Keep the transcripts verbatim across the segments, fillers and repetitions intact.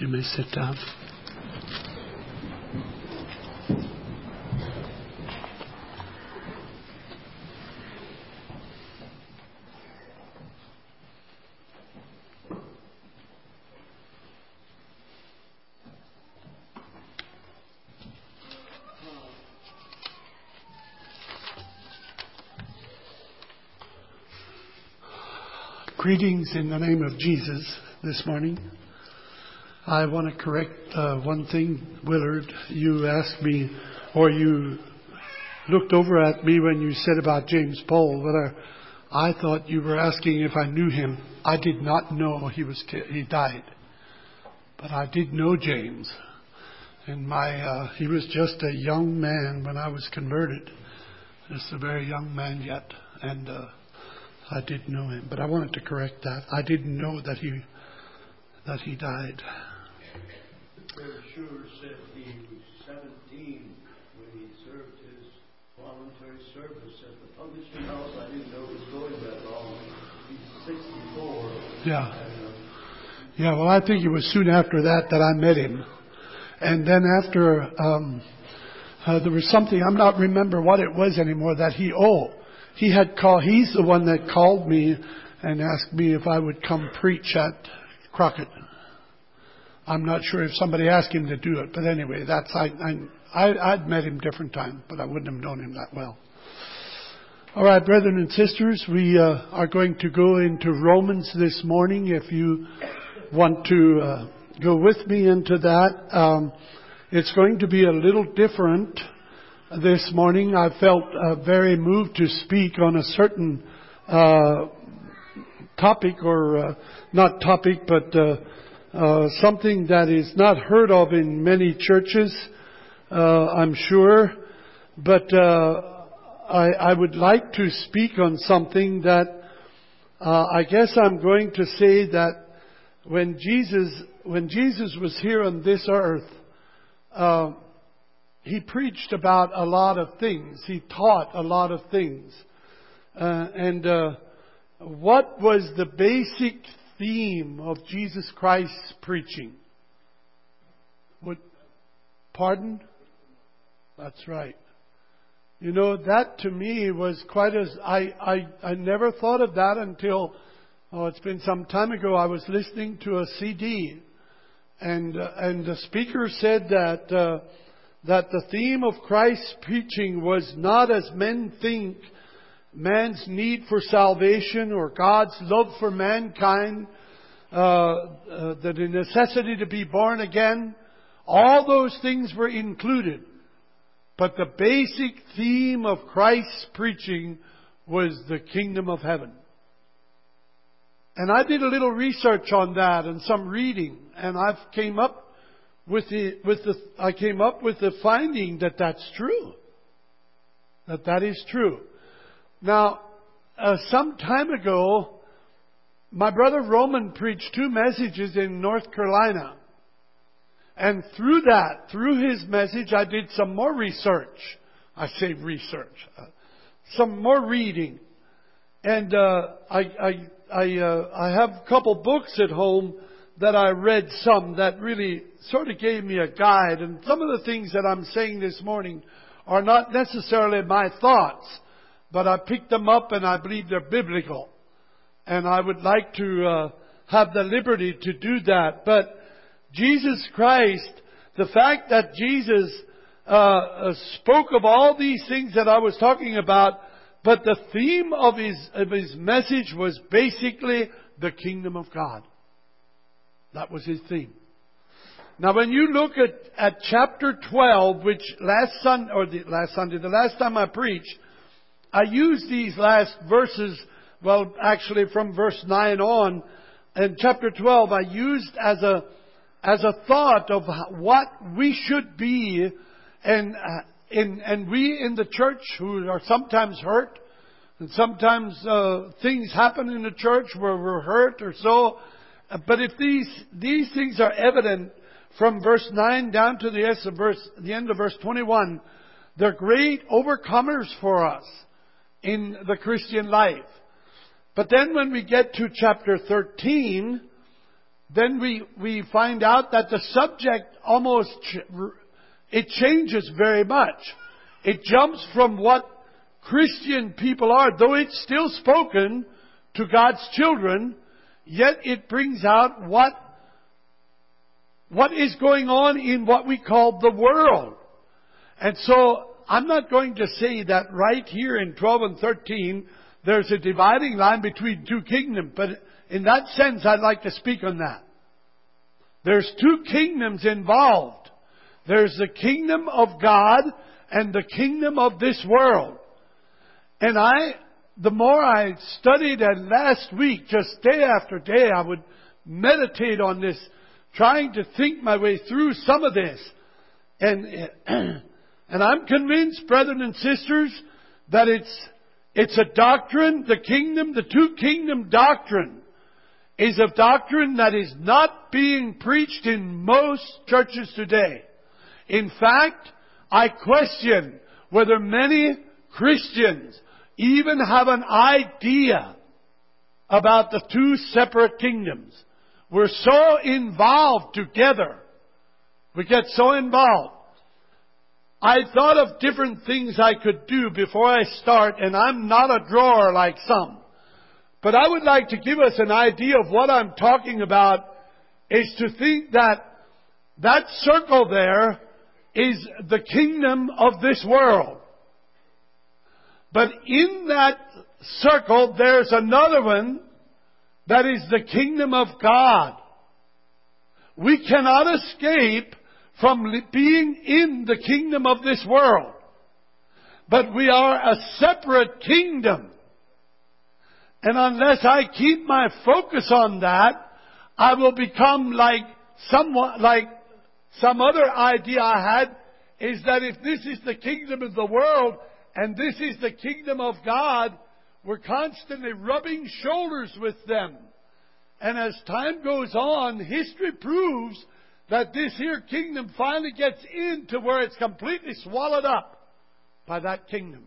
You may sit down. Greetings in the name of Jesus this morning. I want to correct uh, one thing, Willard. You asked me, or you looked over at me when you said about James Paul, whether I thought you were asking if I knew him. I did not know he was he died, but I did know James, and my uh, he was just a young man when I was converted, just a very young man yet, and. Uh, I did know him, but I wanted to correct that. I didn't know that he that he died. Brother Schuer said he was seventeen when he served his voluntary service at the publishing house. I didn't know it was going that long. He's sixty-four. Yeah. And, uh, yeah, well, I think it was soon after that that I met him. And then after, um, uh, there was something, I'm not remember what it was anymore, that he, oh, He had called, he's the one that called me and asked me if I would come preach at Crockett. I'm not sure if somebody asked him to do it, but anyway, that's, I, I, I'd met him different time, but I wouldn't have known him that well. All right, brethren and sisters, we uh, are going to go into Romans this morning. If you want to uh, go with me into that, um, it's going to be a little different. This morning I felt uh, very moved to speak on a certain uh, topic, or uh, not topic, but uh, uh, something that is not heard of in many churches, uh, I'm sure. But uh, I, I would like to speak on something that uh, I guess I'm going to say that when Jesus, when Jesus was here on this earth, uh, He preached about a lot of things. He taught a lot of things. Uh, and uh, what was the basic theme of Jesus Christ's preaching? What? Pardon? That's right. You know, that to me was quite as... I, I, I never thought of that until... Oh, it's been some time ago. I was listening to a C D. And, uh, and the speaker said that... Uh, that the theme of Christ's preaching was not as men think, man's need for salvation or God's love for mankind, uh, uh, the necessity to be born again. All those things were included. But the basic theme of Christ's preaching was the kingdom of heaven. And I did a little research on that and some reading, and I've came up With the, with the, I came up with the finding that that's true. That that is true. Now, uh, some time ago, my brother Roman preached two messages in North Carolina. And through that, through his message, I did some more research. I say research. Uh, some more reading. And, uh, I, I, I, uh, I have a couple books at home that I read some that really sort of gave me a guide. And some of the things that I'm saying this morning are not necessarily my thoughts, but I picked them up and I believe they're biblical. And I would like to uh, have the liberty to do that. But Jesus Christ, the fact that Jesus uh, uh, spoke of all these things that I was talking about, but the theme of his, of his message was basically the kingdom of God. That was his theme. Now, when you look at, at chapter twelve, which last Sunday, or the last Sunday, the last time I preached, I used these last verses, well, actually from verse nine on, and chapter twelve, I used as a, as a thought of what we should be, and, uh, in, and we in the church who are sometimes hurt, and sometimes, uh, things happen in the church where we're hurt or so. But if these these things are evident from verse nine down to the end of verse, the end of verse twenty-one, they're great overcomers for us in the Christian life. But then when we get to chapter thirteen, then we, we find out that the subject almost, it changes very much. It jumps from what Christian people are, though it's still spoken to God's children, yet it brings out what, what is going on in what we call the world. And so, I'm not going to say that right here in twelve and thirteen, there's a dividing line between two kingdoms, but in that sense, I'd like to speak on that. There's two kingdoms involved. There's the kingdom of God and the kingdom of this world. And I, the more I studied, and last week, just day after day, I would meditate on this, trying to think my way through some of this. And, and I'm convinced, brethren and sisters, that it's, it's a doctrine, the kingdom, the two kingdom doctrine, is a doctrine that is not being preached in most churches today. In fact, I question whether many Christians even have an idea about the two separate kingdoms. We're so involved together. We get so involved. I thought of different things I could do before I start, and I'm not a drawer like some. But I would like to give us an idea of what I'm talking about, is to think that that circle there is the kingdom of this world. But in that circle, there's another one that is the kingdom of God. We cannot escape from being in the kingdom of this world. But we are a separate kingdom. And unless I keep my focus on that, I will become like somewhat like some other idea I had, is that if this is the kingdom of the world and this is the kingdom of God, we're constantly rubbing shoulders with them. And as time goes on, history proves that this here kingdom finally gets into where it's completely swallowed up by that kingdom.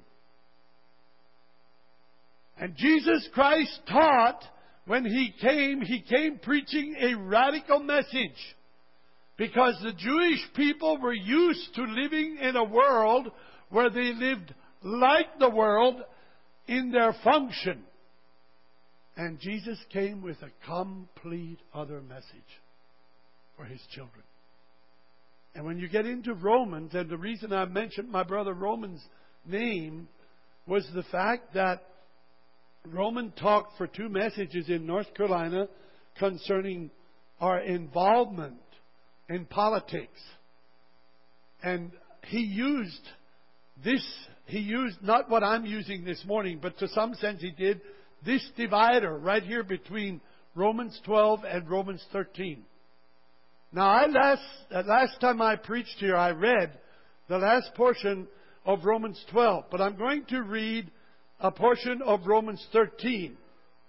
And Jesus Christ taught, when He came, He came preaching a radical message. Because the Jewish people were used to living in a world where they lived like the world in their function. And Jesus came with a complete other message for His children. And when you get into Romans, and the reason I mentioned my brother Roman's name was the fact that Roman talked for two messages in North Carolina concerning our involvement in politics. And he used this, he used not what I'm using this morning, but to some sense he did, this divider right here between Romans twelve and Romans thirteen. Now, I last, uh, last time I preached here, I read the last portion of Romans twelve, but I'm going to read a portion of Romans thirteen.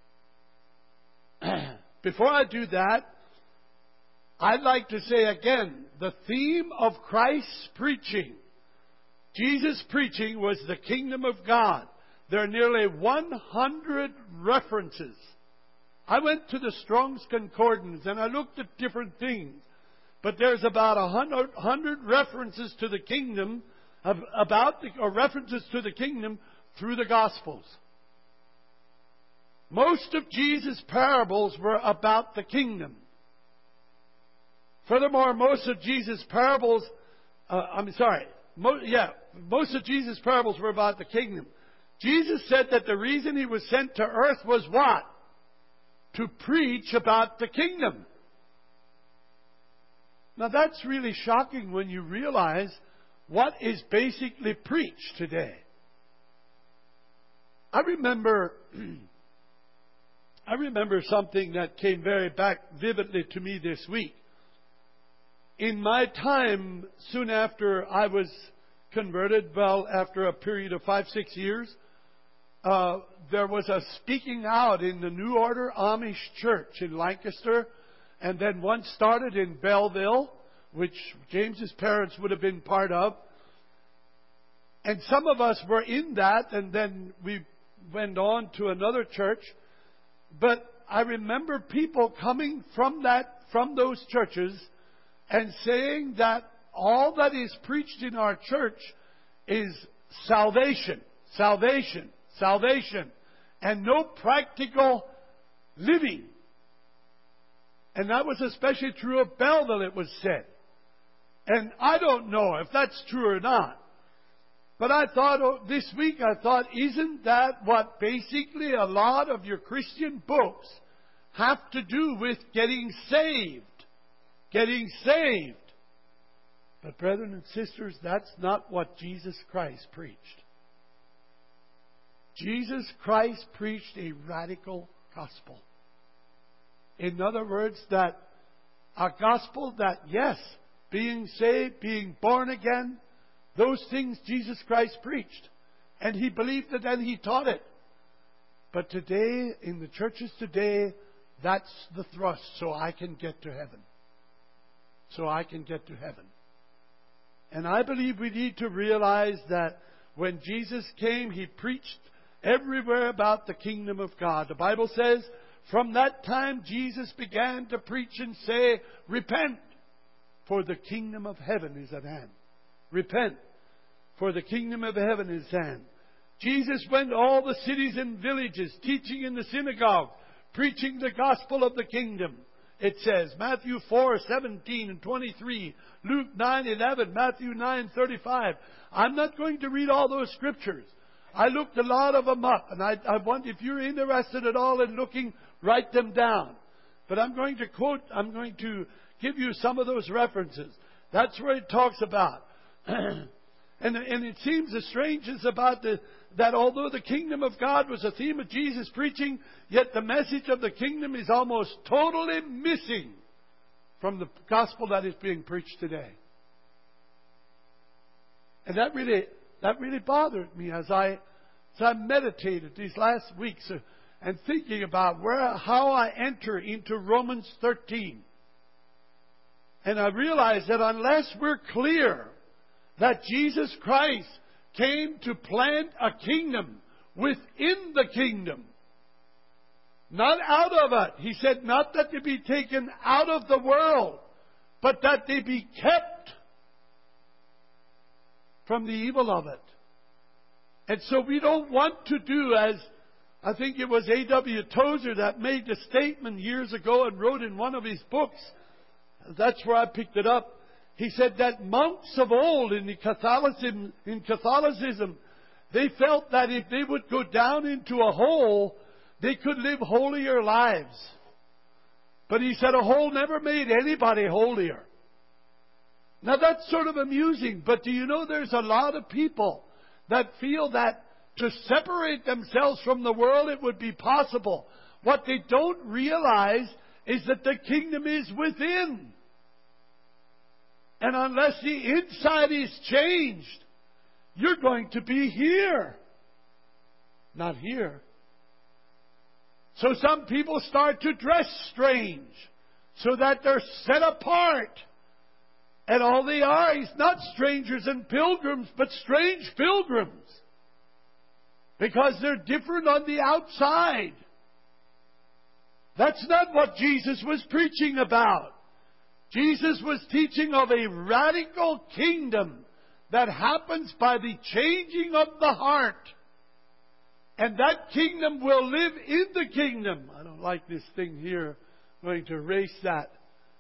Before I do that, I'd like to say again, the theme of Christ's preaching, Jesus' preaching, was the kingdom of God. There are nearly one hundred references. I went to the Strong's Concordance and I looked at different things. But there's about a hundred, hundred references to the kingdom, of, about the, or references to the kingdom through the Gospels. Most of Jesus' parables were about the kingdom. Furthermore, most of Jesus' parables, uh, I'm sorry, mo- yeah, most of Jesus' parables were about the kingdom. Jesus said that the reason He was sent to earth was what? To preach about the kingdom. Now that's really shocking when you realize what is basically preached today. I remember, I remember something that came very back vividly to me this week. In my time, soon after I was converted, well, after a period of five, six years, uh, there was a speaking out in the New Order Amish Church in Lancaster, and then one started in Belleville, which James's parents would have been part of. And some of us were in that, and then we went on to another church. But I remember people coming from that, from those churches and saying that all that is preached in our church is salvation, salvation, salvation, and no practical living. And that was especially true of Belleville, it was said. And I don't know if that's true or not. But I thought, oh, this week I thought, isn't that what basically a lot of your Christian books have to do with getting saved? Getting saved. But brethren and sisters, that's not what Jesus Christ preached. Jesus Christ preached a radical gospel. In other words, that a gospel that, yes, being saved, being born again, those things Jesus Christ preached. And He believed it and He taught it. But today, in the churches today, that's the thrust, so I can get to heaven. So I can get to heaven. And I believe we need to realize that when Jesus came, He preached everywhere about the kingdom of God. The Bible says, from that time Jesus began to preach and say, repent, for the kingdom of heaven is at hand. Repent, for the kingdom of heaven is at hand. Jesus went to all the cities and villages, teaching in the synagogue, preaching the gospel of the kingdom. It says, Matthew four, seventeen and twenty-three, Luke nine, eleven, Matthew nine, thirty-five. I'm not going to read all those scriptures. I looked a lot of them up, and I, I want, if you're interested at all in looking, write them down. But I'm going to quote, I'm going to give you some of those references. That's where it talks about. and, and it seems the strangest about the, that although the kingdom of God was a theme of Jesus' preaching, yet the message of the kingdom is almost totally missing from the gospel that is being preached today. And that really, that really bothered me as I, as I meditated these last weeks uh, and thinking about where, how I enter into Romans thirteen. And I realized that unless we're clear that Jesus Christ came to plant a kingdom within the kingdom, not out of it. He said not that they be taken out of the world, but that they be kept from the evil of it. And so we don't want to do as, I think it was A W Tozer that made the statement years ago and wrote in one of his books. That's where I picked it up. He said that monks of old in the Catholicism, in Catholicism, they felt that if they would go down into a hole, they could live holier lives. But he said a hole never made anybody holier. Now that's sort of amusing, but do you know there's a lot of people that feel that to separate themselves from the world it would be possible. What they don't realize is that the kingdom is within. And unless the inside is changed, you're going to be here, not here. So some people start to dress strange so that they're set apart. And all they are is not strangers and pilgrims, but strange pilgrims. Because they're different on the outside. That's not what Jesus was preaching about. Jesus was teaching of a radical kingdom that happens by the changing of the heart. And that kingdom will live in the kingdom. I don't like this thing here. I'm going to erase that.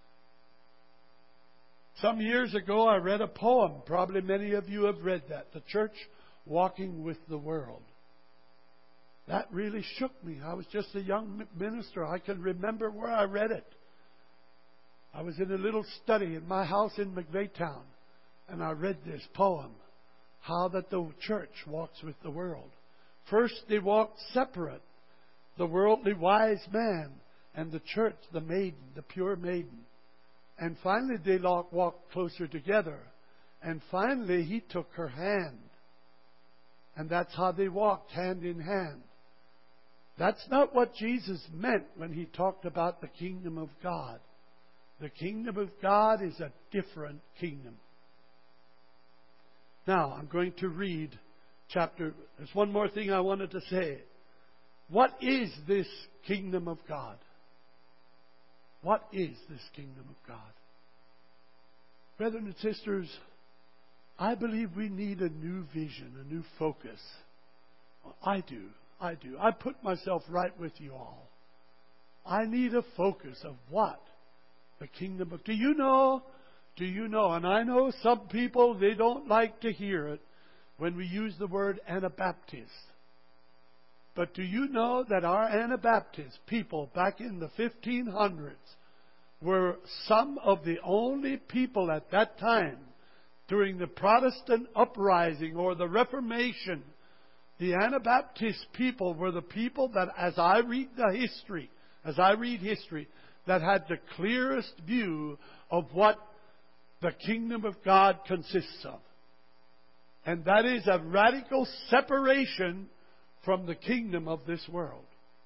Some years ago I read a poem. Probably many of you have read that. The Church Walking with the World. That really shook me. I was just a young minister. I can remember where I read it. I was in a little study in my house in McVeigh-town, and I read this poem, how that the church walks with the world. First they walked separate, the worldly wise man and the church, the maiden, the pure maiden. And finally they walked closer together. And finally he took her hand. And that's how they walked hand in hand. That's not what Jesus meant when He talked about the kingdom of God. The kingdom of God is a different kingdom. Now, I'm going to read chapter... There's one more thing I wanted to say. What is this kingdom of God? What is this kingdom of God? Brethren and sisters, I believe we need a new vision, a new focus. I do. I do. I put myself right with you all. I need a focus of what? The kingdom of... Do you know? Do you know? And I know some people, they don't like to hear it when we use the word Anabaptist. But do you know that our Anabaptist people back in the fifteen hundreds were some of the only people at that time during the Protestant uprising or the Reformation? The Anabaptist people were the people that, as I read the history, as I read history, that had the clearest view of what the kingdom of God consists of. And that is a radical separation from the kingdom of this world.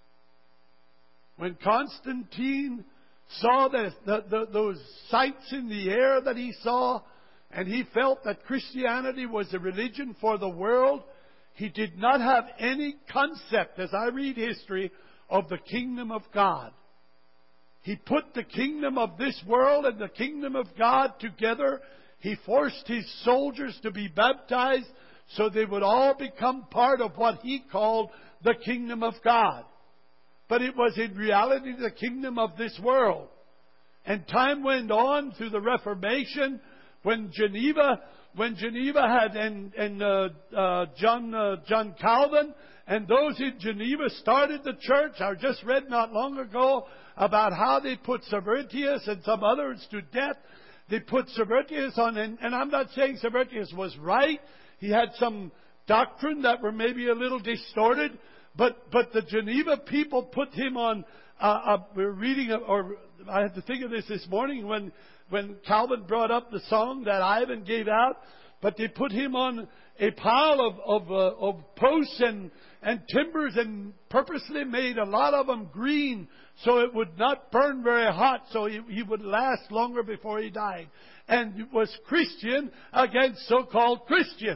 When Constantine saw the, the, the, those sights in the air that he saw, and he felt that Christianity was a religion for the world, he did not have any concept, as I read history, of the kingdom of God. He put the kingdom of this world and the kingdom of God together. He forced his soldiers to be baptized so they would all become part of what he called the kingdom of God. But it was in reality the kingdom of this world. And time went on through the Reformation when Geneva, when Geneva had and, and uh, uh, John uh, John Calvin and those in Geneva started the church. I just read not long ago about how they put Servetus and some others to death. They put Servetus on, and, and I'm not saying Servetus was right. He had some doctrine that were maybe a little distorted, but but the Geneva people put him on. Uh, uh, we're reading, or I had to think of this this morning when when Calvin brought up the song that Ivan gave out. But they put him on a pile of of, uh, of posts and and timbers and purposely made a lot of them green so it would not burn very hot, so he, he would last longer before he died. And it was Christian against so-called Christian.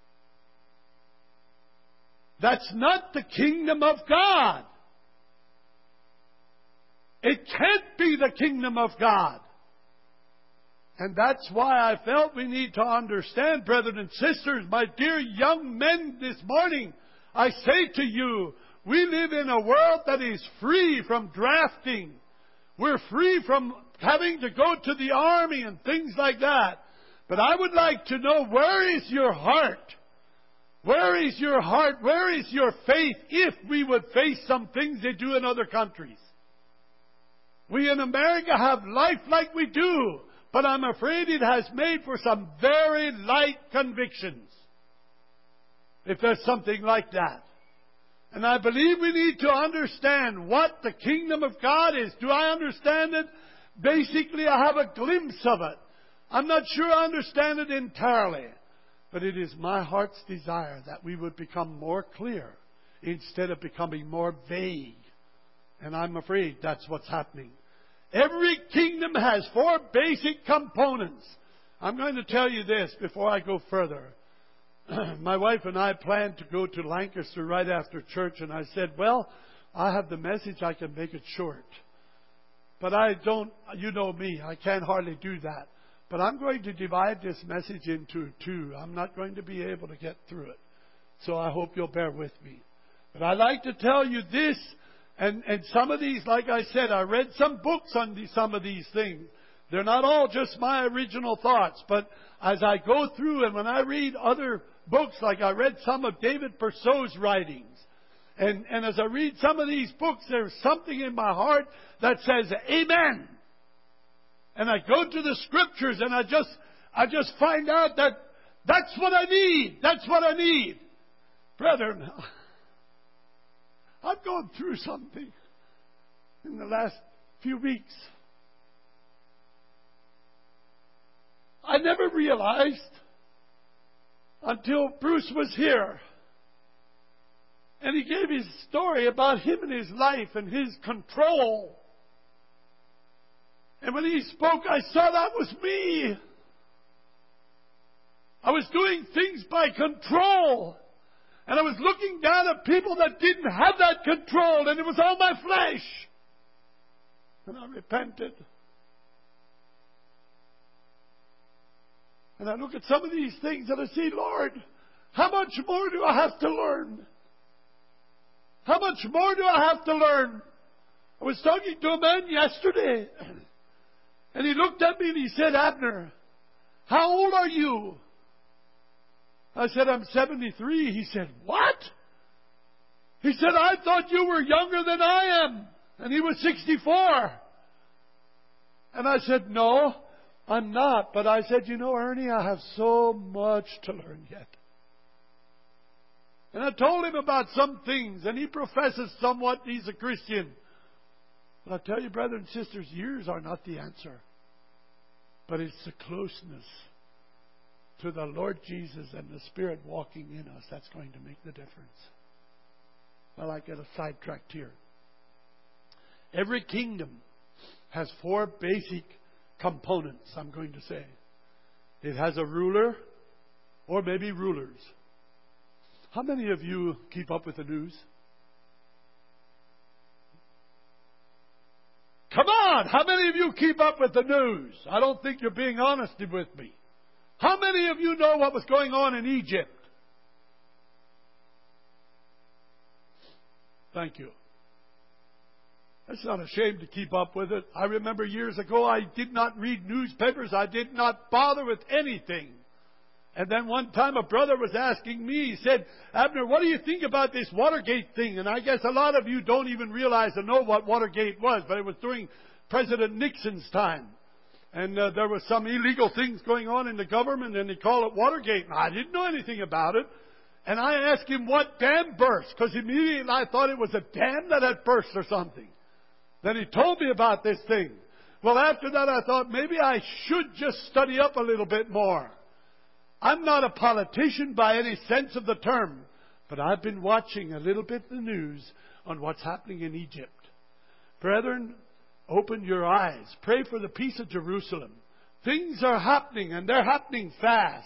That's not the kingdom of God. It can't be the kingdom of God. And that's why I felt we need to understand, brethren and sisters, my dear young men this morning, I say to you, we live in a world that is free from drafting. We're free from having to go to the army and things like that. But I would like to know, where is your heart? Where is your heart? Where is your faith if we would face some things they do in other countries? We in America have life like we do, but I'm afraid it has made for some very light convictions, if there's something like that. And I believe we need to understand what the kingdom of God is. Do I understand it? Basically, I have a glimpse of it. I'm not sure I understand it entirely. But it is my heart's desire that we would become more clear instead of becoming more vague. And I'm afraid that's what's happening. Every kingdom has four basic components. I'm going to tell you this before I go further. My wife and I planned to go to Lancaster right after church, and I said, well, I have the message, I can make it short. But I don't, you know me, I can't hardly do that. But I'm going to divide this message into two. I'm not going to be able to get through it. So I hope you'll bear with me. But I'd like to tell you this, and, and some of these, like I said, I read some books on the, some of these things. They're not all just my original thoughts, but as I go through and when I read other books, like I read some of David Purcell's writings, and, and as I read some of these books, there's something in my heart that says, Amen. And I go to the Scriptures and I just, I just find out that that's what I need. That's what I need. Brethren, I've gone through something in the last few weeks. I never realized until Bruce was here. And he gave his story about him and his life and his control. And when he spoke, I saw that was me. I was doing things by control. And I was looking down at people that didn't have that control, and it was all my flesh. And I repented. And I look at some of these things and I say, Lord, how much more do I have to learn? How much more do I have to learn? I was talking to a man yesterday, and he looked at me and he said, Abner, how old are you? I said, I'm seventy-three. He said, what? He said, I thought you were younger than I am. And he was sixty-four. And I said, no, I'm not. But I said, you know, Ernie, I have so much to learn yet. And I told him about some things, and he professes somewhat he's a Christian. But I tell you, brothers and sisters, years are not the answer. But it's the closeness to the Lord Jesus and the Spirit walking in us that's going to make the difference. Well, I get a sidetracked here. Every kingdom has four basic components, I'm going to say. It has a ruler, or maybe rulers. How many of you keep up with the news? Come on! How many of you keep up with the news? I don't think you're being honest with me. How many of you know what was going on in Egypt? Thank you. It's not a shame to keep up with it. I remember years ago I did not read newspapers. I did not bother with anything. And then one time a brother was asking me, he said, Abner, what do you think about this Watergate thing? And I guess a lot of you don't even realize or know what Watergate was, but it was during President Nixon's time. And uh, there were some illegal things going on in the government, and they call it Watergate. And I didn't know anything about it. And I asked him what dam burst, because immediately I thought it was a dam that had burst or something. Then he told me about this thing. Well, after that I thought maybe I should just study up a little bit more. I'm not a politician by any sense of the term, but I've been watching a little bit of the news on what's happening in Egypt. Brethren, open your eyes. Pray for the peace of Jerusalem. Things are happening, and they're happening fast.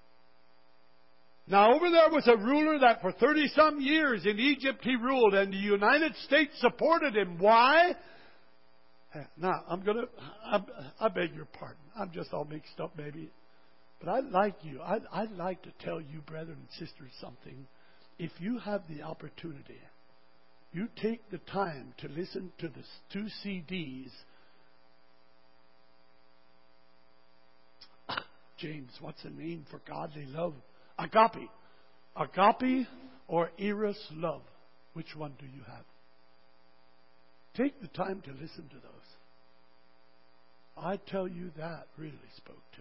Now, over there was a ruler that for thirty-some years in Egypt he ruled, and the United States supported him. Why? Now, I'm going to, I, I beg your pardon. I'm just all mixed up, maybe. But I'd like you, I'd, I'd like to tell you, brethren and sisters, something. If you have the opportunity, you take the time to listen to the two C Ds. James, what's the name for godly love? Agape. Agape or Eros love. Which one do you have? Take the time to listen to those. I tell you, that really spoke to me.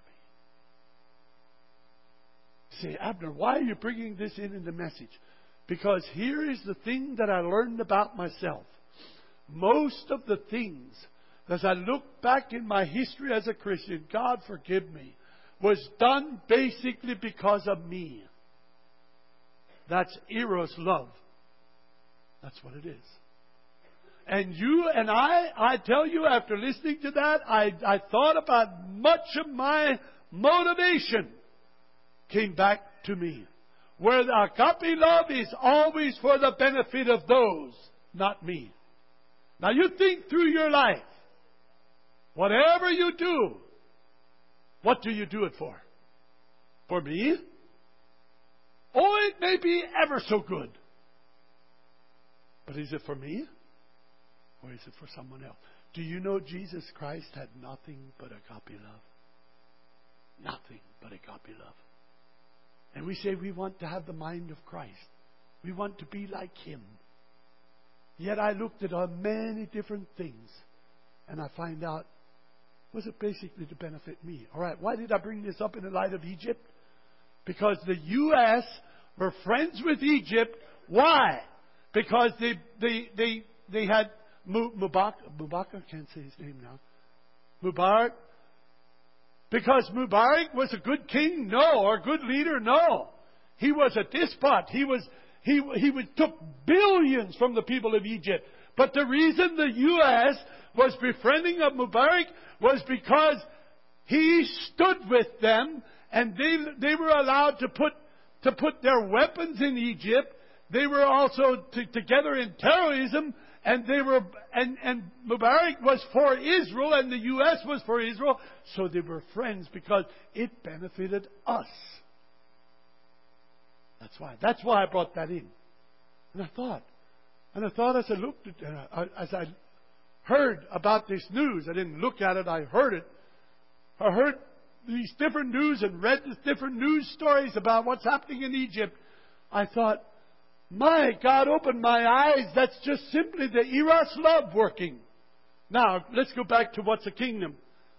Say, Abner, why are you bringing this in in the message? Because here is the thing that I learned about myself. Most of the things, as I look back in my history as a Christian, God forgive me, was done basically because of me. That's Eros love. That's what it is. And you and I, I tell you, after listening to that, I, I thought about much of my motivation came back to me. Where the agape love is always for the benefit of those, not me. Now you think through your life. Whatever you do, what do you do it for? For me? Oh, it may be ever so good. But is it for me? Or is it for someone else? Do you know Jesus Christ had nothing but agape love? Nothing but agape love. And we say we want to have the mind of Christ. We want to be like Him. Yet I looked at uh, many different things, and I find out, was it basically to benefit me? All right, why did I bring this up in the light of Egypt? Because the U S were friends with Egypt. Why? Because they they they they had Mubarak. Mubarak, I can't say his name now. Mubarak. Because Mubarak was a good king? No. Or a good leader? No. He was a despot. He was he he was, took billions from the people of Egypt. But the reason the U S was befriending of Mubarak was because he stood with them, and they they were allowed to put to put their weapons in Egypt. They were also t- together in terrorism, and they were, and, and Mubarak was for Israel, and the U S was for Israel, so they were friends because it benefited us. That's why. That's why I brought that in. And I thought, and I thought as I looked at, uh, as I heard about this news, I didn't look at it, I heard it. I heard these different news and read these different news stories about what's happening in Egypt. I thought, my God, open my eyes. That's just simply the Eros love working. Now, let's go back to what's a kingdom.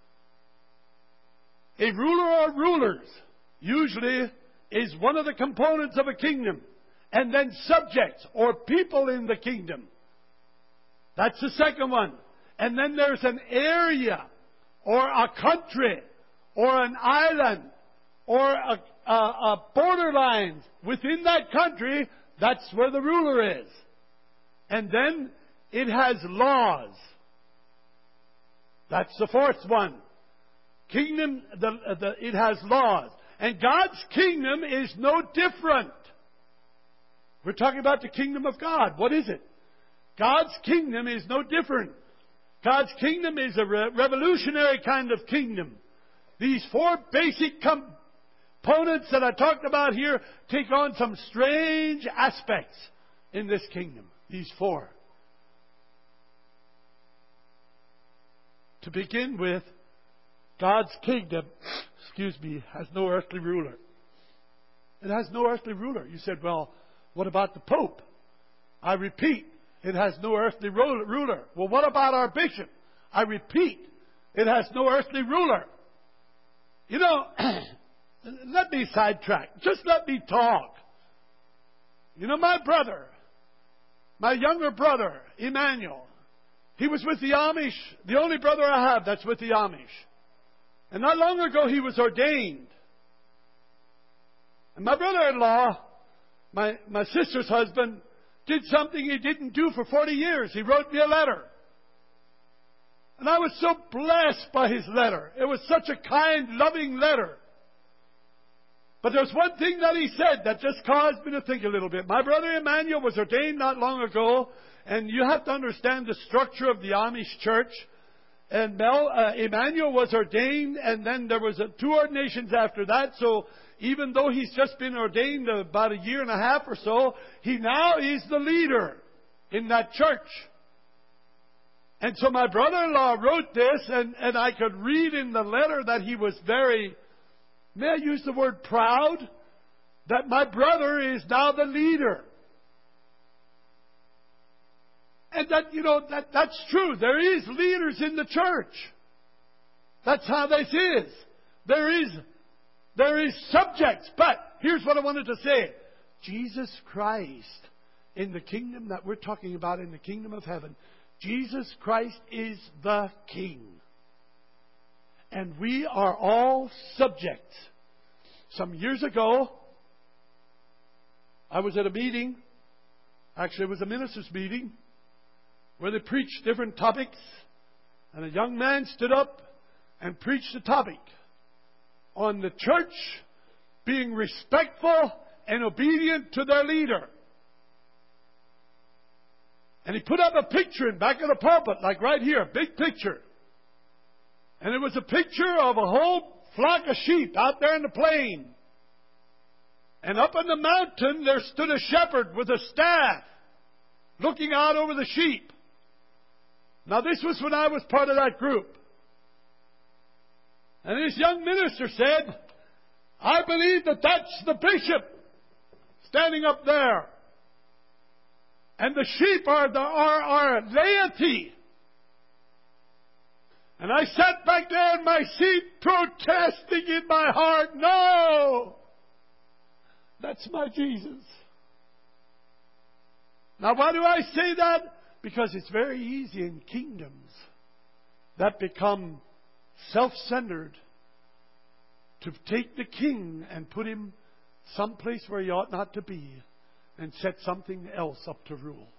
A ruler or rulers usually is one of the components of a kingdom. And then subjects or people in the kingdom. That's the second one. And then there's an area or a country or an island or a, a, a borderline within that country. That's where the ruler is. And then it has laws. That's the fourth one. Kingdom, the, the, it has laws. And God's kingdom is no different. We're talking about the kingdom of God. What is it? God's kingdom is no different. God's kingdom is a re- revolutionary kind of kingdom. These four basic components that I talked about here take on some strange aspects in this kingdom. These four. To begin with, God's kingdom, excuse me, has no earthly ruler. It has no earthly ruler. You said, well, what about the Pope? I repeat, it has no earthly ruler. Well, what about our bishop? I repeat, it has no earthly ruler. You know, let me sidetrack. Just let me talk. You know, my brother, my younger brother, Emmanuel, he was with the Amish, the only brother I have that's with the Amish. And not long ago he was ordained. And my brother-in-law, my, my sister's husband, did something he didn't do for forty years. He wrote me a letter. And I was so blessed by his letter. It was such a kind, loving letter. But there's one thing that he said that just caused me to think a little bit. My brother Emmanuel was ordained not long ago, and you have to understand the structure of the Amish church. And Mel, uh, Emmanuel was ordained, and then there was a, two ordinations after that. So even though he's just been ordained about a year and a half or so, he now is the leader in that church. And so my brother-in-law wrote this, and, and I could read in the letter that he was very, may I use the word proud? That my brother is now the leader. And that, you know, that, that's true. There is leaders in the church. That's how this is. There is, there is subjects. But here's what I wanted to say. Jesus Christ, in the kingdom that we're talking about, in the kingdom of heaven, Jesus Christ is the King. And we are all subjects. Some years ago, I was at a meeting. Actually, it was a minister's meeting, where they preached different topics. And a young man stood up and preached a topic on the church being respectful and obedient to their leader. And he put up a picture in back of the pulpit, like right here, a big picture. And it was a picture of a whole flock of sheep out there in the plain. And up on the mountain there stood a shepherd with a staff, looking out over the sheep. Now this was when I was part of that group. And this young minister said, I believe that that's the bishop standing up there. And the sheep are the are our laity. And I sat back there in my seat protesting in my heart, no! That's my Jesus. Now why do I say that? Because it's very easy in kingdoms that become self-centered to take the king and put him someplace where he ought not to be and set something else up to rule.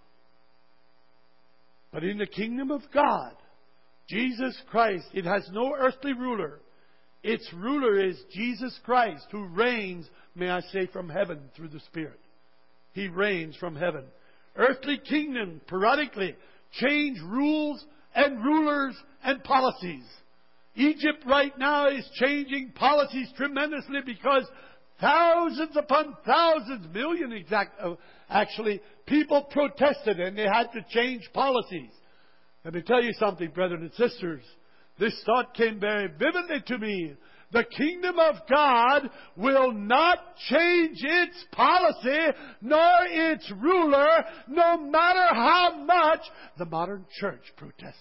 But in the kingdom of God, Jesus Christ, it has no earthly ruler. Its ruler is Jesus Christ, who reigns, may I say, from heaven through the Spirit. He reigns from heaven. Earthly kingdom periodically change rules and rulers and policies. Egypt right now is changing policies tremendously because thousands upon thousands, million exact, uh, actually, people protested and they had to change policies. Let me tell you something, brethren and sisters. This thought came very vividly to me. The kingdom of God will not change its policy nor its ruler, no matter how much the modern church protests.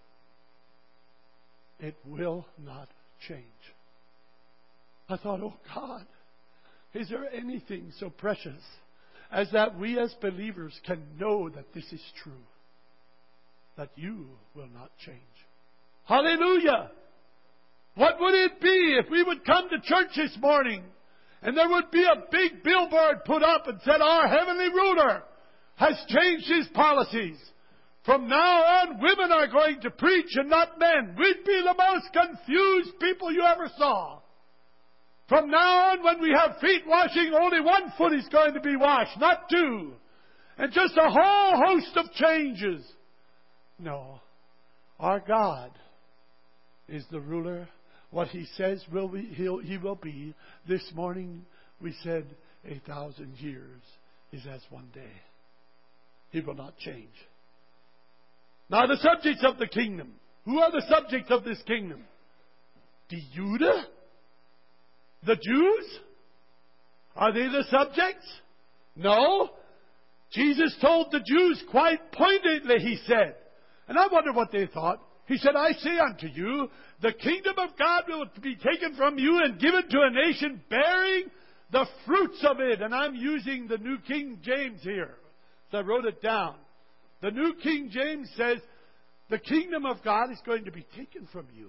It will not change. I thought, oh God, is there anything so precious as that we as believers can know that this is true? That you will not change. Hallelujah! What would it be if we would come to church this morning and there would be a big billboard put up and said, our heavenly ruler has changed his policies. From now on, women are going to preach and not men. We'd be the most confused people you ever saw. From now on, when we have feet washing, only one foot is going to be washed, not two. And just a whole host of changes. No. Our God is the ruler. What He says will be, he'll, He will be. This morning we said a thousand years is as one day. He will not change. Now the subjects of the kingdom. Who are the subjects of this kingdom? The Judah? The Jews? Are they the subjects? No. Jesus told the Jews quite pointedly, He said. And I wonder what they thought. He said, I say unto you, the kingdom of God will be taken from you and given to a nation bearing the fruits of it. And I'm using the New King James here. So I wrote it down. The New King James says, the kingdom of God is going to be taken from you.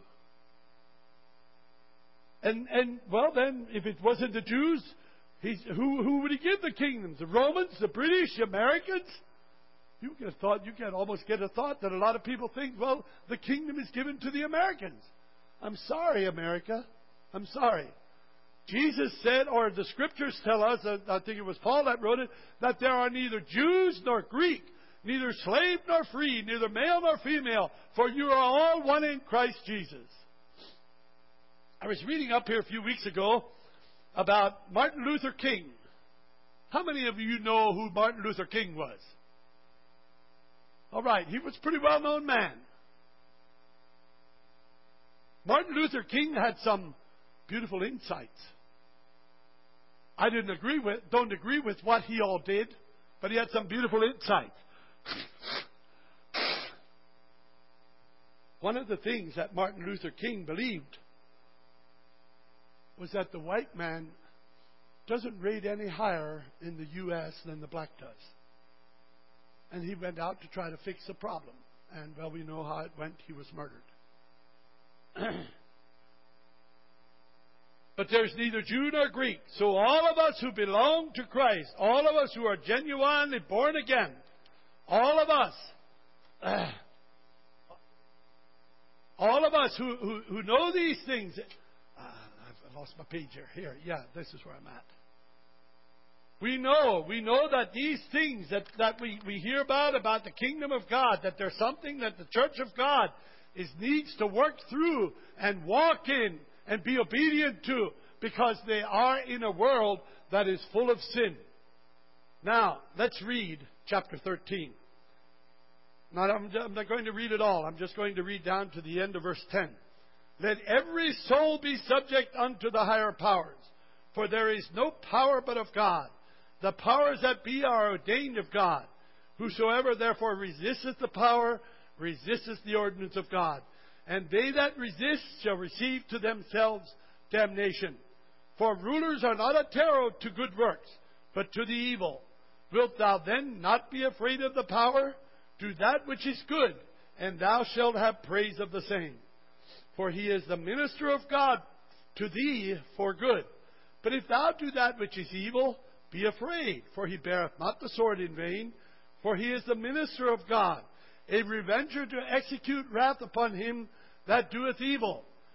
And, and well then, if it wasn't the Jews, he's, who, who would He give the kingdoms? The Romans, the British, the Americans? You get a thought, you can almost get a thought that a lot of people think, well, the kingdom is given to the Americans. I'm sorry, America. I'm sorry. Jesus said, or the scriptures tell us, I think it was Paul that wrote it, that there are neither Jews nor Greek, neither slave nor free, neither male nor female, for you are all one in Christ Jesus. I was reading up here a few weeks ago about Martin Luther King. How many of you know who Martin Luther King was? All right, he was a pretty well-known man. Martin Luther King had some beautiful insights. I didn't agree with, don't agree with what he all did, but he had some beautiful insights. One of the things that Martin Luther King believed was that the white man doesn't rate any higher in the U S than the black does. And he went out to try to fix the problem. And, well, we know how it went. He was murdered. But there's neither Jew nor Greek. So all of us who belong to Christ, all of us who are genuinely born again, all of us, uh, all of us who, who, who know these things. Uh, I've lost my page here. Here, yeah, this is where I'm at. We know, we know that these things that, that we, we hear about, about the kingdom of God, that there's something that the church of God is needs to work through and walk in and be obedient to, because they are in a world that is full of sin. Now, let's read chapter thirteen. Now, I'm, I'm not going to read it all. I'm just going to read down to the end of verse ten. Let every soul be subject unto the higher powers, for there is no power but of God. The powers that be are ordained of God. Whosoever therefore resisteth the power, resisteth the ordinance of God. And they that resist shall receive to themselves damnation. For rulers are not a terror to good works, but to the evil. Wilt thou then not be afraid of the power? Do that which is good, and thou shalt have praise of the same. For he is the minister of God to thee for good. But if thou do that which is evil, be afraid, for he beareth not the sword in vain, for he is the minister of God, a revenger to execute wrath upon him that doeth evil.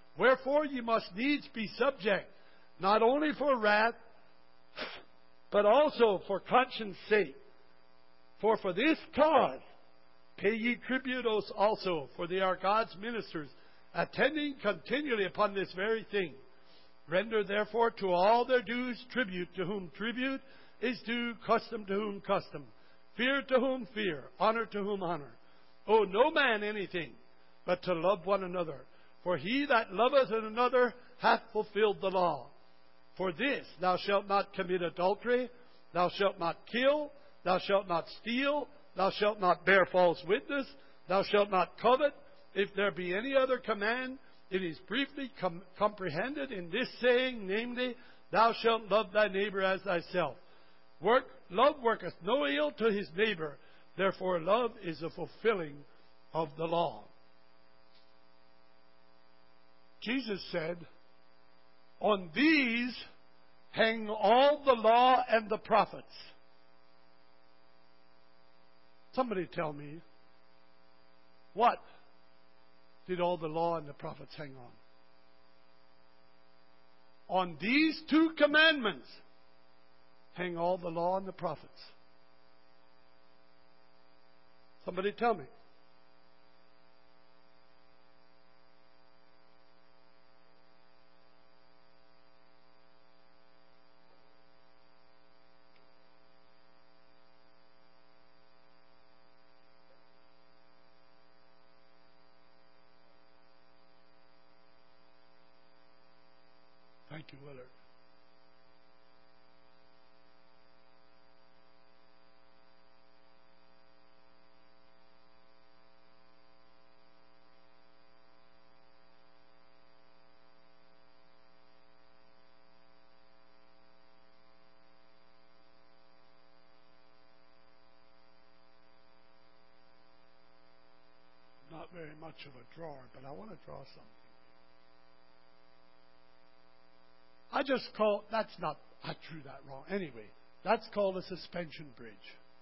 Wherefore ye must needs be subject, not only for wrath, but also for conscience sake. For for this cause pay ye tribute also, for they are God's ministers, attending continually upon this very thing. Render therefore to all their dues tribute, to whom tribute is due, custom to whom custom, fear to whom fear, honor to whom honor. Owe no man anything, but to love one another. For he that loveth another hath fulfilled the law. For this, thou shalt not commit adultery, thou shalt not kill, thou shalt not steal, thou shalt not bear false witness, thou shalt not covet. If there be any other command, it is briefly com- comprehended in this saying, namely, thou shalt love thy neighbor as thyself. Work, love worketh no ill to his neighbor. Therefore, love is a fulfilling of the law. Jesus said, on these hang all the law and the prophets. Somebody tell me, what did all the law and the prophets hang on? On these two commandments hang all the law and the prophets. Somebody tell me. Thank you, Willard. Not very much of a drawer, but I want to draw something. I just call, that's not, I drew that wrong. Anyway, that's called a suspension bridge.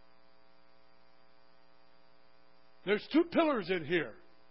There's two pillars in here.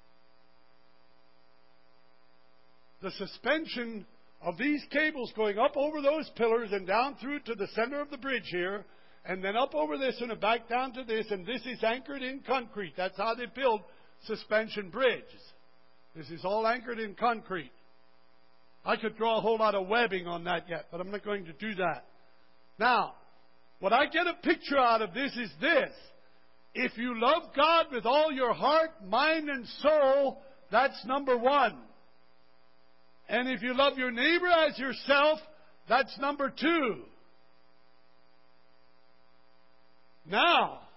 The suspension of these cables going up over those pillars and down through to the center of the bridge here, and then up over this and back down to this, and this is anchored in concrete. That's how they build suspension bridges. This is all anchored in concrete. I could draw a whole lot of webbing on that yet, but I'm not going to do that. Now, what I get a picture out of this is this. If you love God with all your heart, mind, and soul, that's number one. And if you love your neighbor as yourself, that's number two. Now,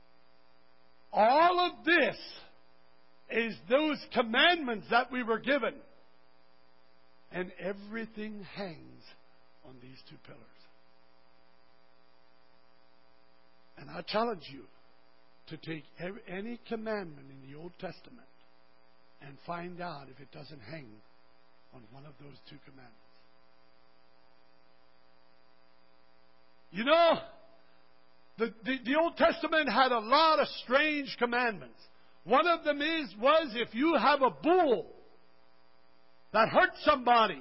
all of this is those commandments that we were given. And everything hangs on these two pillars. And I challenge you to take every, any commandment in the Old Testament and find out if it doesn't hang on one of those two commandments. You know, the, the, the Old Testament had a lot of strange commandments. One of them is was if you have a bull that hurt somebody,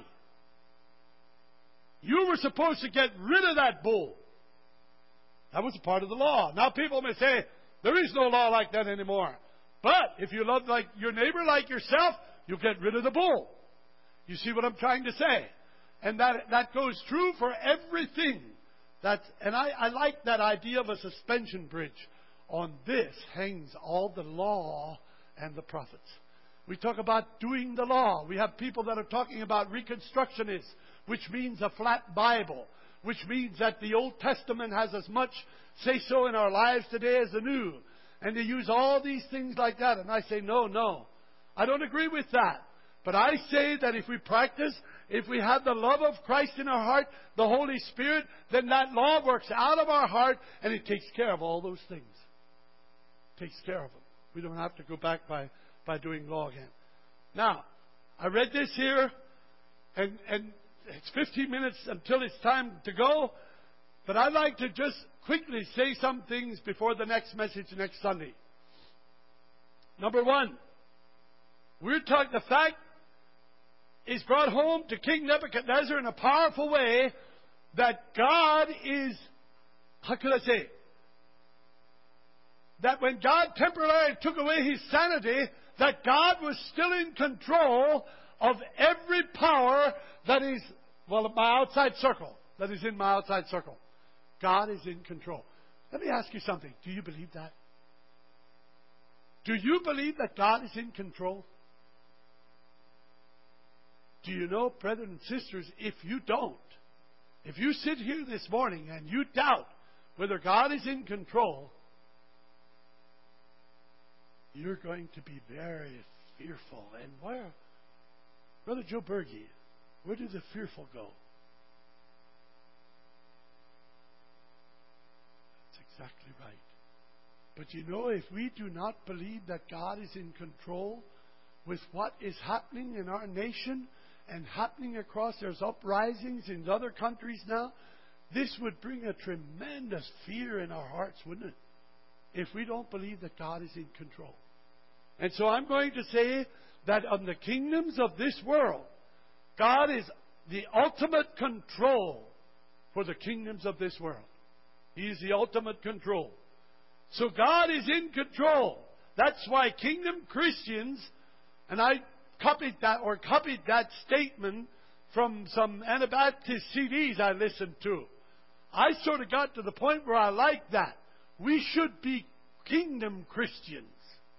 you were supposed to get rid of that bull. That was a part of the law. Now people may say, there is no law like that anymore. But if you love like your neighbor like yourself, you get rid of the bull. You see what I'm trying to say? And that that goes true for everything. That's, and I, I like that idea of a suspension bridge. On this hangs all the law and the prophets. We talk about doing the law. We have people that are talking about Reconstructionists, which means a flat Bible, which means that the Old Testament has as much say-so in our lives today as the New. And they use all these things like that. And I say, no, no. I don't agree with that. But I say that if we practice, if we have the love of Christ in our heart, the Holy Spirit, then that law works out of our heart and it takes care of all those things. It takes care of them. We don't have to go back by... by doing law again. Now, I read this here, and, and it's fifteen minutes until it's time to go, but I'd like to just quickly say some things before the next message next Sunday. Number one, we're talking the fact, is brought home to King Nebuchadnezzar in a powerful way that God is, how could I say, that when God temporarily took away his sanity, that God was still in control of every power that is, well, my outside circle, that is in my outside circle. God is in control. Let me ask you something. Do you believe that? Do you believe that God is in control? Do you know, brethren and sisters, if you don't, if you sit here this morning and you doubt whether God is in control, you're going to be very fearful. And where, Brother Joe Berge, where do the fearful go? That's exactly right. But you know, if we do not believe that God is in control with what is happening in our nation and happening across, there's uprisings in other countries now, this would bring a tremendous fear in our hearts, wouldn't it? If we don't believe that God is in control. And so I'm going to say that on the kingdoms of this world, God is the ultimate control for the kingdoms of this world. He is the ultimate control. So God is in control. That's why kingdom Christians, and I copied that or copied that statement from some Anabaptist C Ds I listened to. I sort of got to the point where I like that. We should be kingdom Christians.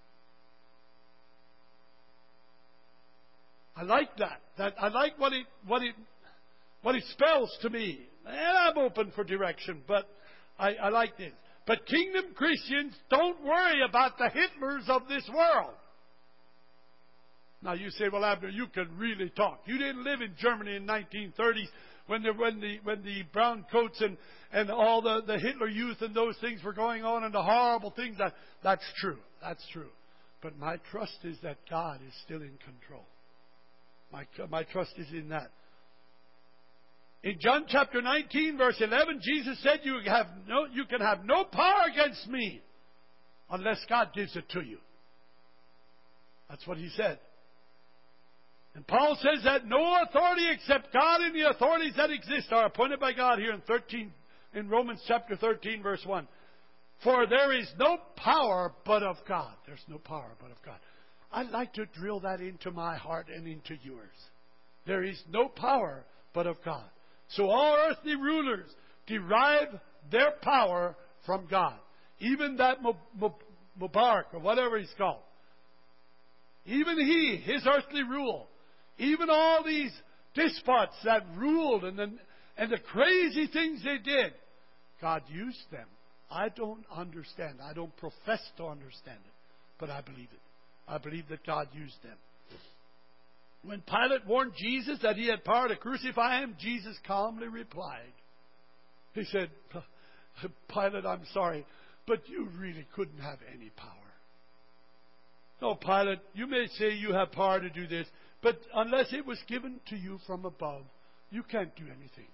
I like that. That I like what it what it what it spells to me. And I'm open for direction, but I, I like this. But kingdom Christians don't worry about the Hitlers of this world. Now you say, well, Abner, you can really talk. You didn't live in Germany in nineteen thirties when the when the when the brown coats and, and all the, the Hitler Youth and those things were going on and the horrible things. That that's true. That's true. But my trust is that God is still in control. My my trust is in that. In John chapter nineteen, verse eleven, Jesus said, "You have no, you can have no power against me unless God gives it to you." That's what he said. And Paul says that no authority except God and the authorities that exist are appointed by God here in thirteen, in Romans chapter thirteen, verse one. For there is no power but of God. There's no power but of God. I'd like to drill that into my heart and into yours. There is no power but of God. So all earthly rulers derive their power from God. Even that Mubarak, or whatever he's called. Even he, his earthly rule. Even all these despots that ruled and the, and the crazy things they did. God used them. I don't understand. I don't profess to understand it. But I believe it. I believe that God used them. When Pilate warned Jesus that he had power to crucify him, Jesus calmly replied. He said, Pilate, I'm sorry, but you really couldn't have any power. No, Pilate, you may say you have power to do this, but unless it was given to you from above, you can't do anything.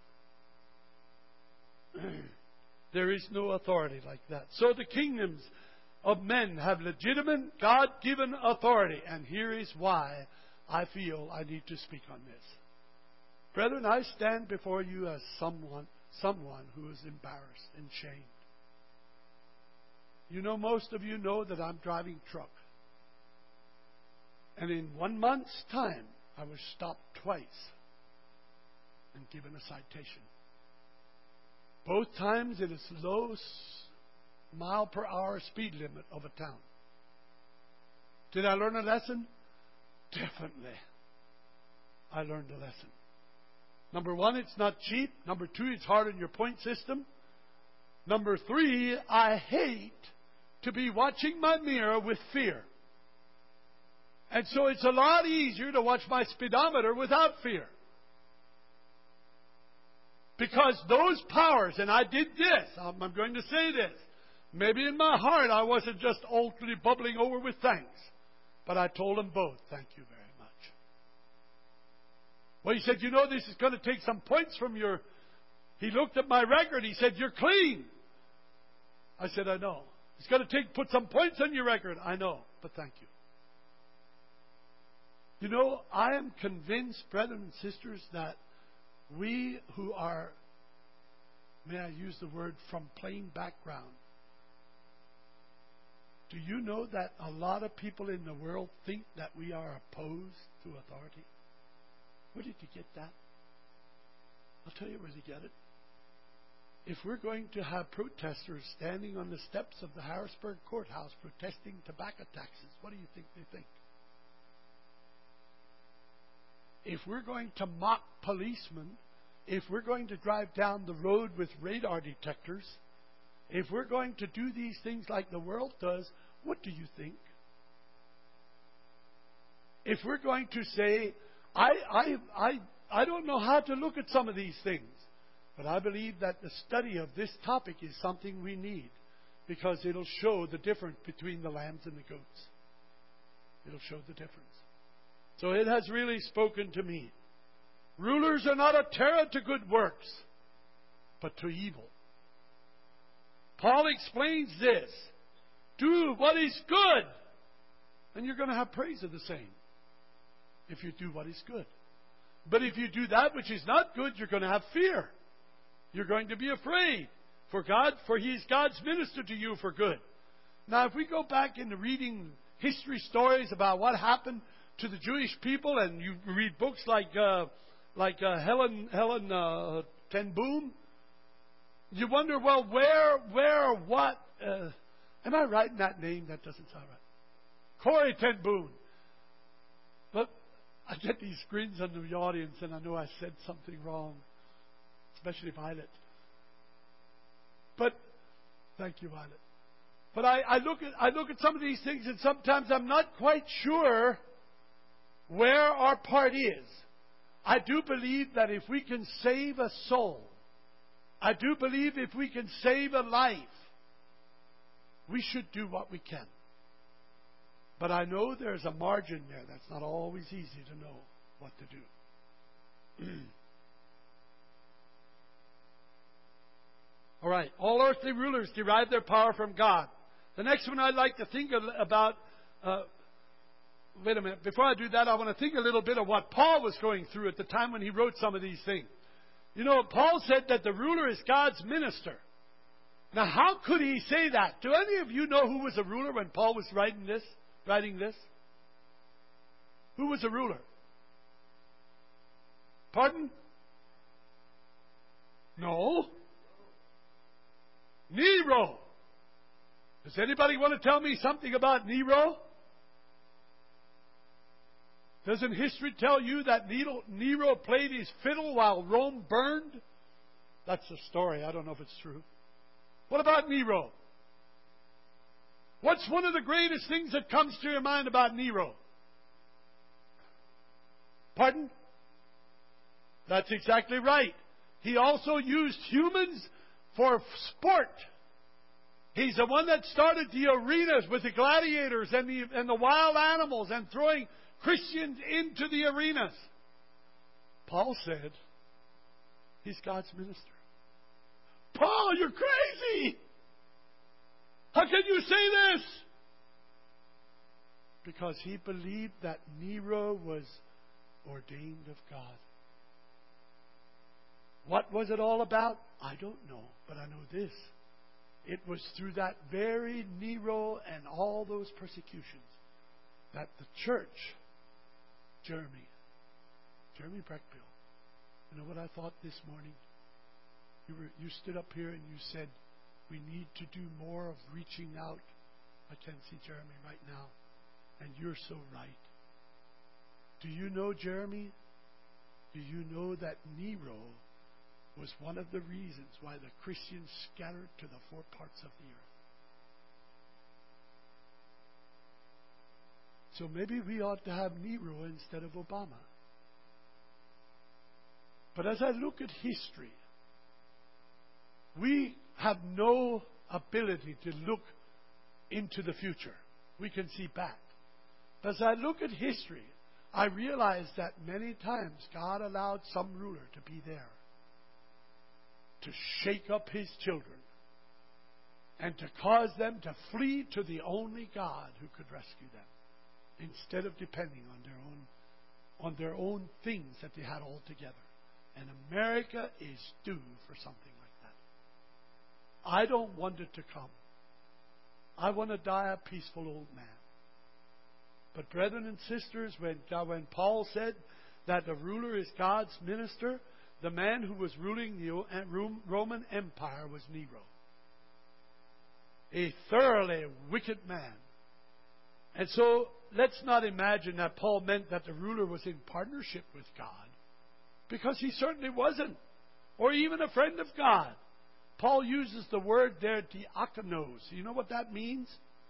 There is no authority like that. So the kingdoms of men have legitimate, God-given authority. And here is why I feel I need to speak on this. Brethren, I stand before you as someone, someone who is embarrassed and shamed. You know, most of you know that I'm driving truck. And in one month's time, I was stopped twice and given a citation. Both times it is low mile per hour speed limit of a town. Did I learn a lesson? Definitely. I learned a lesson. Number one, it's not cheap. Number two, it's hard on your point system. Number three, I hate to be watching my mirror with fear. And so it's a lot easier to watch my speedometer without fear. Because those powers, and I did this, I'm going to say this, maybe in my heart I wasn't just ultimately bubbling over with thanks, but I told them both, thank you very much. Well, he said, you know, this is going to take some points from your... He looked at my record, he said, you're clean. I said, I know. It's going to take put some points on your record. I know, but thank you. You know, I am convinced, brethren and sisters, that we who are, may I use the word, from plain background, do you know that a lot of people in the world think that we are opposed to authority? Where did you get that? I'll tell you where you get it. If we're going to have protesters standing on the steps of the Harrisburg courthouse protesting tobacco taxes, what do you think they think? If we're going to mock policemen, if we're going to drive down the road with radar detectors, if we're going to do these things like the world does, what do you think? If we're going to say, I, I, I, I don't know how to look at some of these things, but I believe that the study of this topic is something we need, because it'll show the difference between the lambs and the goats. It'll show the difference. So it has really spoken to me. Rulers are not a terror to good works, but to evil. Paul explains this. Do what is good, and you're going to have praise of the same if you do what is good. But if you do that which is not good, you're going to have fear. You're going to be afraid for God, for He is God's minister to you for good. Now, if we go back into reading history stories about what happened to the Jewish people, and you read books like uh, like uh, Helen Helen uh, ten Boom, you wonder, well, where, where, what? Uh, am I right in that name? That doesn't sound right. Corrie ten Boom. But I get these grins on the audience, and I know I said something wrong, especially Violet. But thank you, Violet. But I, I look at I look at some of these things, and sometimes I'm not quite sure where our part is. I do believe that if we can save a soul, I do believe if we can save a life, we should do what we can. But I know there's a margin there. That's not always easy to know what to do. All right. All earthly rulers derive their power from God. The next one I'd like to think about... Uh, Wait a minute. Before I do that, I want to think a little bit of what Paul was going through at the time when he wrote some of these things. You know, Paul said that the ruler is God's minister. Now, how could he say that? Do any of you know who was a ruler when Paul was writing this? Writing this? Who was a ruler? Pardon? No. Nero. Does anybody want to tell me something about Nero? Doesn't history tell you that Nero played his fiddle while Rome burned? That's the story. I don't know if it's true. What about Nero? What's one of the greatest things that comes to your mind about Nero? Pardon? That's exactly right. He also used humans for sport. He's the one that started the arenas with the gladiators and the, and the wild animals and throwing Christians into the arenas. Paul said, he's God's minister. Paul, you're crazy! How can you say this? Because he believed that Nero was ordained of God. What was it all about? I don't know, but I know this. It was through that very Nero and all those persecutions that the church, Jeremy, Jeremy Breckbill, you know what I thought this morning? You were, you stood up here and you said, we need to do more of reaching out. I can't see Jeremy right now. And you're so right. Do you know, Jeremy? Do you know that Nero was one of the reasons why the Christians scattered to the four parts of the earth? So maybe we ought to have Nero instead of Obama. But as I look at history, we have no ability to look into the future. We can see back. As I look at history, I realize that many times God allowed some ruler to be there to shake up His children and to cause them to flee to the only God who could rescue them, instead of depending on their own on their own things that they had all together. And America is due for something like that. I don't want it to come. I want to die a peaceful old man. But brethren and sisters, when, when Paul said that the ruler is God's minister, the man who was ruling the Roman Empire was Nero. A thoroughly wicked man. And so, let's not imagine that Paul meant that the ruler was in partnership with God. Because he certainly wasn't. Or even a friend of God. Paul uses the word there, diakonos. You know what that means?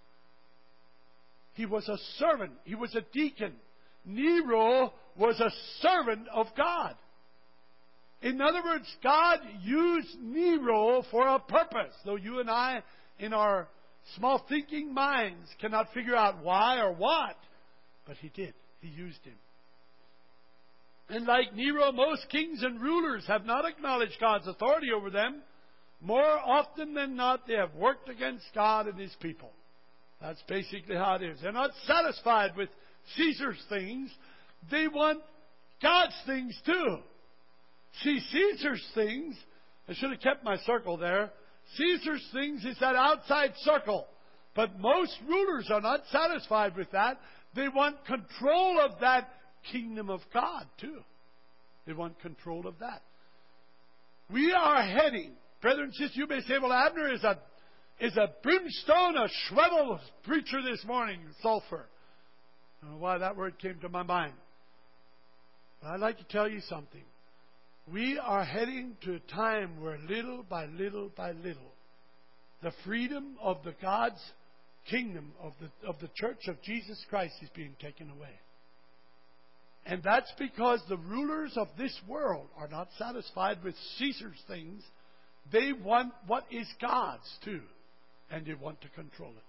He was a servant. He was a deacon. Nero was a servant of God. In other words, God used Nero for a purpose. Though you and I, in our small thinking minds, cannot figure out why or what. But He did. He used him. And like Nero, most kings and rulers have not acknowledged God's authority over them. More often than not, they have worked against God and His people. That's basically how it is. They're not satisfied with Caesar's things. They want God's things too. See, Caesar's things, I should have kept my circle there. Caesar's things is that outside circle. But most rulers are not satisfied with that. They want control of that kingdom of God too. They want control of that. We are heading, brethren and sisters, you may say, well, Abner is a is a brimstone, a shrivel preacher this morning, sulfur. I don't know why that word came to my mind. But I'd like to tell you something. We are heading to a time where little by little by little, the freedom of the God's kingdom, of the, of the church of Jesus Christ is being taken away. And that's because the rulers of this world are not satisfied with Caesar's things. They want what is God's too. And they want to control it.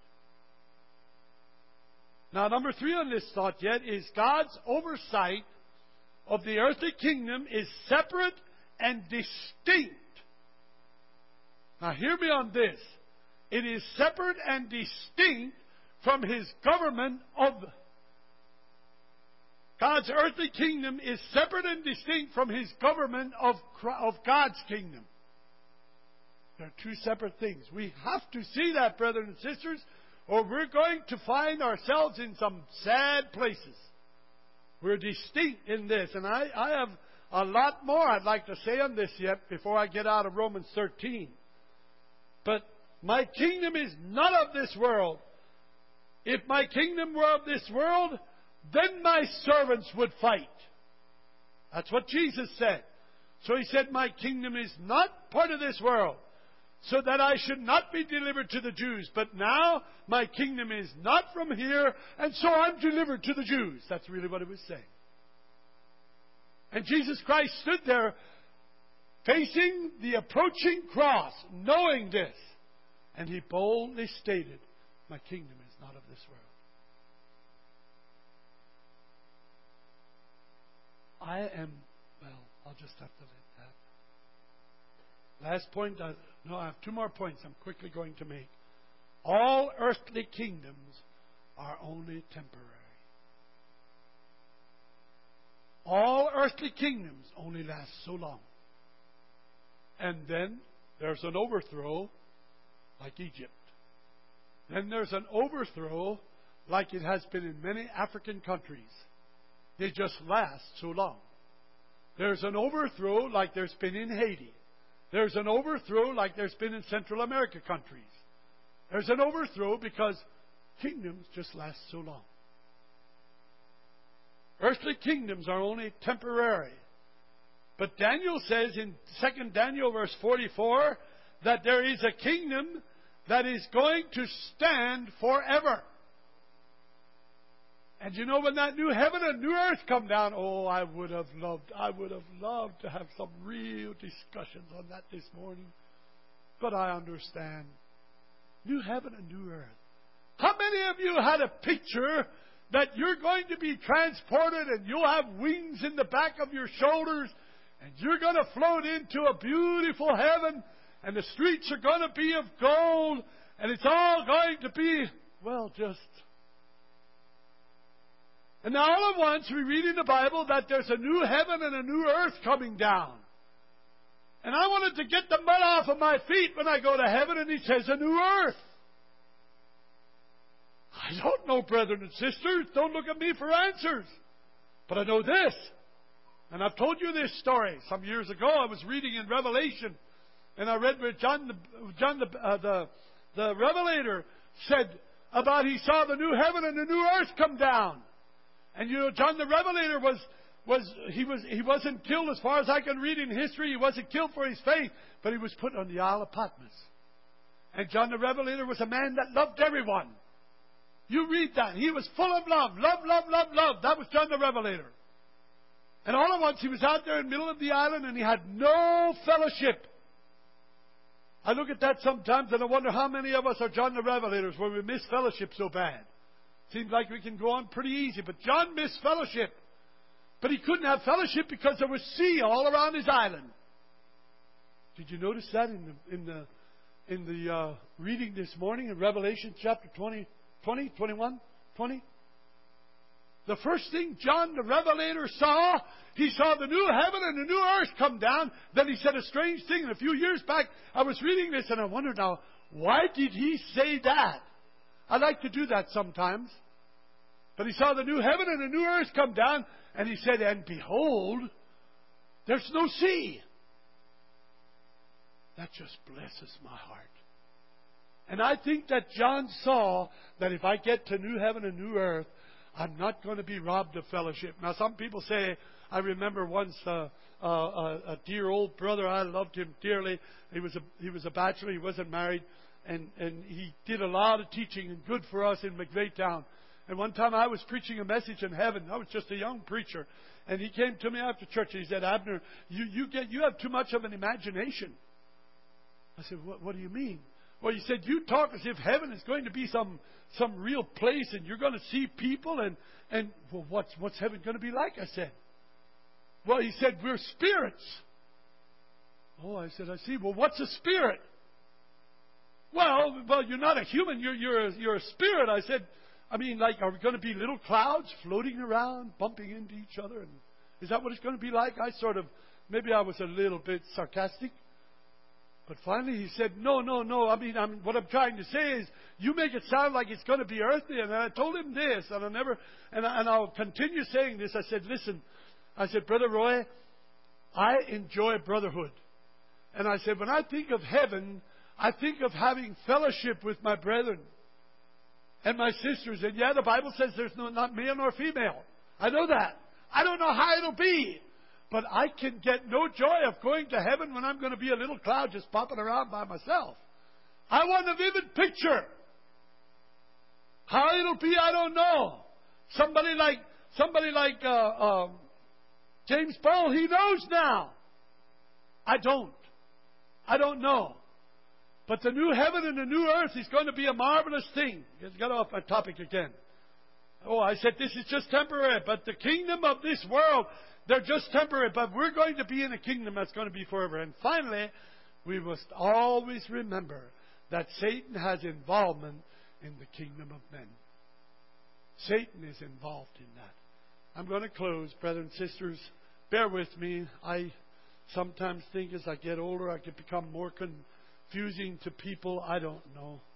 Now, number three on this thought yet is God's oversight of the earthly kingdom is separate and distinct. Now, hear me on this. It is separate and distinct from His government of... God's earthly kingdom is separate and distinct from His government of, of God's kingdom. They're two separate things. We have to see that, brethren and sisters, or we're going to find ourselves in some sad places. We're distinct in this. And I, I have a lot more I'd like to say on this yet before I get out of Romans thirteen. But my kingdom is not of this world. If my kingdom were of this world, then my servants would fight. That's what Jesus said. So He said, my kingdom is not part of this world, so that I should not be delivered to the Jews. But now my kingdom is not from here, and so I'm delivered to the Jews. That's really what He was saying. And Jesus Christ stood there facing the approaching cross, knowing this. And He boldly stated, my kingdom is not of this world. I am, well, I'll just have to let that. Last point, uh, no, I have two more points I'm quickly going to make. All earthly kingdoms are only temporary. All earthly kingdoms only last so long. And then there's an overthrow like Egypt. Then there's an overthrow like it has been in many African countries. They just last so long. There's an overthrow like there's been in Haiti. There's an overthrow like there's been in Central America countries. There's an overthrow because kingdoms just last so long. Earthly kingdoms are only temporary. But Daniel says in Second Daniel verse forty-four that there is a kingdom that is going to stand forever. And you know, when that new heaven and new earth come down, oh, I would have loved, I would have loved to have some real discussions on that this morning. But I understand. New heaven and new earth. How many of you had a picture that you're going to be transported and you'll have wings in the back of your shoulders and you're going to float into a beautiful heaven and the streets are going to be of gold and it's all going to be, well, just... And now all at once we read in the Bible that there's a new heaven and a new earth coming down. And I wanted to get the mud off of my feet when I go to heaven, and He says a new earth. I don't know, brethren and sisters. Don't look at me for answers. But I know this. And I've told you this story. Some years ago I was reading in Revelation, and I read where John, the, John the, uh, the, the Revelator said about he saw the new heaven and the new earth come down. And you know, John the Revelator was, was, he was, he wasn't killed as far as I can read in history. He wasn't killed for his faith, but he was put on the Isle of Patmos. And John the Revelator was a man that loved everyone. You read that. He was full of love. Love, love, love, love. That was John the Revelator. And all at once he was out there in the middle of the island and he had no fellowship. I look at that sometimes and I wonder how many of us are John the Revelators where we miss fellowship so bad. Seems like we can go on pretty easy. But John missed fellowship. But he couldn't have fellowship because there was sea all around his island. Did you notice that in the, in the, in the uh, reading this morning in Revelation chapter twenty? twenty, twenty-one, twenty. The first thing John the Revelator saw, he saw the new heaven and the new earth come down. Then he said a strange thing. And a few years back, I was reading this and I wondered now, why did he say that? I like to do that sometimes. But he saw the new heaven and the new earth come down. And he said, and behold, there's no sea. That just blesses my heart. And I think that John saw that if I get to new heaven and new earth, I'm not going to be robbed of fellowship. Now, some people say, I remember once uh, uh, a dear old brother, I loved him dearly. He was a he was a bachelor, he wasn't married, and, and he did a lot of teaching and good for us in McVeigh. And one time I was preaching a message in heaven. I was just a young preacher. And he came to me after church and he said, Abner, you, you, get, you have too much of an imagination. I said, what, what do you mean? Well, he said, you talk as if heaven is going to be some some real place and you're going to see people and, and well, what's, what's heaven going to be like? I said. Well, he said, we're spirits. Oh, I said, I see. Well, what's a spirit? Well, well, you're not a human. You're, you're, a, you're a spirit. I said, I mean, like, are we going to be little clouds floating around, bumping into each other? And is that what it's going to be like? I sort of, maybe I was a little bit sarcastic. But finally he said, no, no, no. I mean, I'm, what I'm trying to say is, you make it sound like it's going to be earthly. And I told him this, and I'll never, and, I, and I'll continue saying this. I said, listen, I said, Brother Roy, I enjoy brotherhood. And I said, when I think of heaven, I think of having fellowship with my brethren and my sisters. And yeah, the Bible says there's no, not male nor female. I know that. I don't know how it'll be. But I can get no joy of going to heaven when I'm going to be a little cloud just popping around by myself. I want a vivid picture. How it'll be, I don't know. Somebody like somebody like uh, uh, James Paul, he knows now. I don't. I don't know. But the new heaven and the new earth is going to be a marvelous thing. Let's get off my topic again. Oh, I said this is just temporary, but the kingdom of this world, they're just temporary, but we're going to be in a kingdom that's going to be forever. And finally, we must always remember that Satan has involvement in the kingdom of men. Satan is involved in that. I'm going to close, brothers and sisters. Bear with me. I sometimes think as I get older, I can become more confusing to people. I don't know.